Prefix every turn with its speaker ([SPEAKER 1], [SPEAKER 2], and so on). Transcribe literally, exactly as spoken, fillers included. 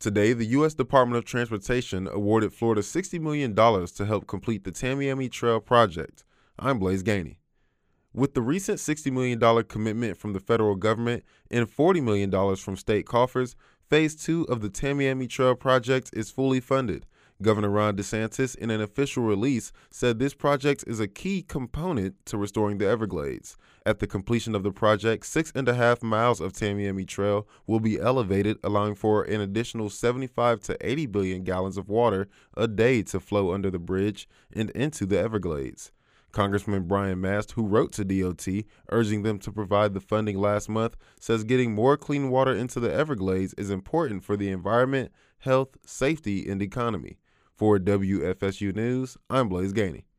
[SPEAKER 1] Today, the U S Department of Transportation awarded Florida sixty million dollars to help complete the Tamiami Trail project. I'm Blaze Gainey. With the recent sixty million dollars commitment from the federal government and forty million dollars from state coffers, Phase two of the Tamiami Trail project is fully funded. Governor Ron DeSantis, in an official release, said this project is a key component to restoring the Everglades. At the completion of the project, six and a half miles of Tamiami Trail will be elevated, allowing for an additional seventy-five to eighty billion gallons of water a day to flow under the bridge and into the Everglades. Congressman Brian Mast, who wrote to D O T urging them to provide the funding last month, says getting more clean water into the Everglades is important for the environment, health, safety, and economy. For W F S U News, I'm Blaze Gainey.